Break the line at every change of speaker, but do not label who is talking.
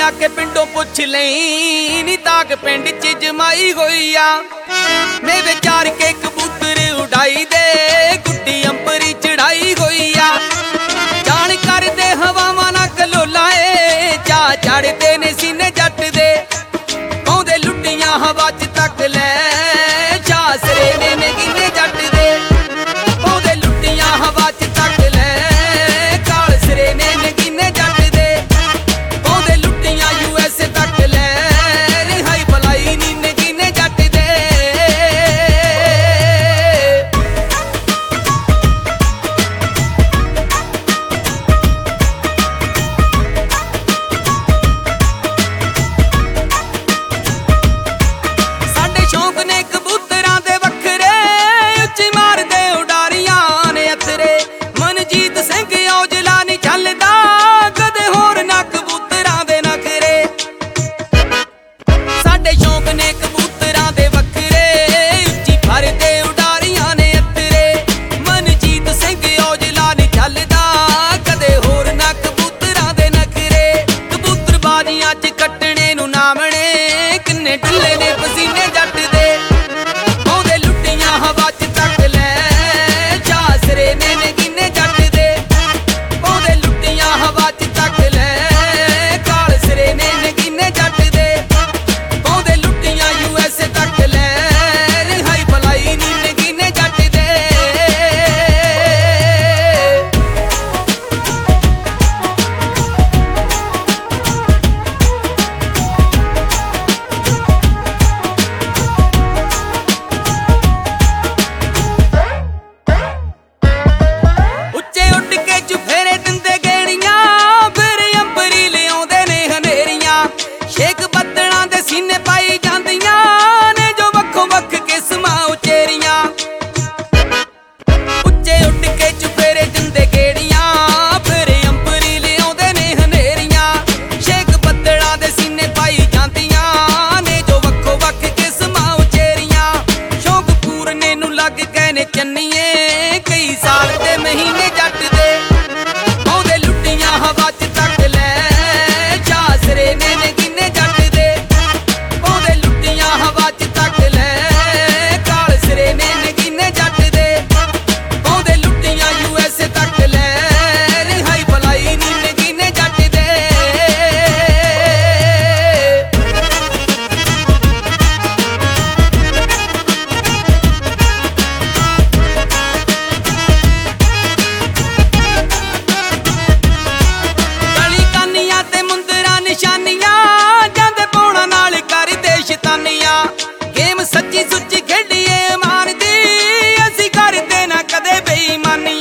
आके पिंडों पुछ लई नी ताक पिंड च जमाई होई आ। मेरे चार के कबूतर उड़ाई दे गुड्डी अंबरी चढ़ाई होई आ। जान कर दे हवावां ना कलोलाए चा चढ़दे ने सीने जट दे पौंदे लुट्टियां हवा च तक लै चा सरेने ने गिने जट दे पौंदे लुट्टियां हवा च तक लै काल सरेने ने गिने जट दे पौंदे लुट्टियां यूएस तक लै रिहाई भलाई नी ने गिने जट दे। साडे शौक ने कबूतरां दे वखरे उच्ची मारदे उडारियां ने अथरे मनजीत सिंह औजला नी झलदा कदे होर ना कबूतरां दे नखरे। साडे शौक ने कबूतरां दे वखरे उच्ची भरदे उडारियां ने अथरे मनजीत सिंह औजला नी झलदा कदे होर ना कबूतरां दे नखरे। कबूतरबाजियां च कट्टणे नूं नामणे किन्ने ढुल्ले ने पसीने जट दे पौंदे लुट्टियां हवा च तक लै चा सरेने ने गिने जट दे पौंदे लुट्टियां हवा च तक लै काल सरेने ने गिने जट दे पौंदे लुट्टियां यूएस तक लै रिहाई भलाई नी ने गिने जट दे। ਉੱਚੇ ਉੱਡ ਕੇ ਚੁਫੇਰੇ ਦਿੰਦੇ ਗੇੜੀਆਂ ਫਿਰ ਅੰਬਰੀ ਲਿਆਉਂਦੇ ਨੇ ਹਨੇਰੀਆਂ ਛੇਕ ਬੱਦਲਾਂ ਦੇ ਸੀਨੇ ਪਾਈ ਜਾਂਦੀਆਂ ਨੇ ਜੋ ਵੱਖੋ ਵੱਖ ਕਿਸਮਾਂ ਉਚੇਰੀਆਂ। ਉੱਚੇ ਉੱਡ ਕੇ ਚੁਫੇਰੇ ਦਿੰਦੇ ਗੇੜੀਆਂ ਫਿਰ ਅੰਬਰੀ ਲਿਆਉਂਦੇ ਨੇ ਹਨੇਰੀਆਂ ਛੇਕ ਬੱਦਲਾਂ ਦੇ ਸੀਨੇ ਪਾਈ ਜਾਂਦੀਆਂ ਨੇ ਜੋ ਵੱਖੋ ਵੱਖ ਕਿਸਮਾਂ ਉਚੇਰੀਆਂ। ਸ਼ੌਕ ਪੂਰਨੇ ਨੂੰ ਲੱਗ ਗਏ ਨੇ ਚੰਨੀਏ ਕਈ ਸਾਲ ਤੇ ਮਹੀਨੇ ਜੱਟ ਦੇ ਪੌਂਦੇ ਲੁੱਟੀਆਂ ਹਵਾ ਚ ਤੱਕ ਲੈ ਚਾ ਸਰੇਨੇ ਨੇ ਗਿਨੇ ਜੱਟ ਦੇ ਪੌਂਦੇ ਲੁੱਟੀਆਂ ਹਵਾ ਚ ਤੱਕ ਲੈ ਕਾਲ ਸਰੇਨੇ ਨੇ ਗਿਨੇ ਜੱਟ ਦੇ ਪੌਂਦੇ ਲੁੱਟੀਆਂ यूएस ਤੱਕ ਲੈ ਰਿਹਾਈ ਭਲਾਈ ਨੀ ਨੇ ਗਿਨੇ ਜੱਟ ਦੇ। ਗਲੀ ਕਾਨੀਆਂ ਤੇ ਮੁੰਦਰਾਂ ਨਿਸ਼ਾਨੀਆਂ ਜਾਂਦੇ ਪੌਣਾ ਨਾਲ ਕਰਦੇ ਸ਼ੈਤਾਨੀਆਂ ਗੇਮ ਸੱਚੀ ਸੁੱਚੀ ਖੇਡੀਏ ਮਾਨ ਦੀ ਅਸੀਂ ਕਰਦੇ ਨਾ ਕਦੇ ਬੇਈਮਾਨੀ।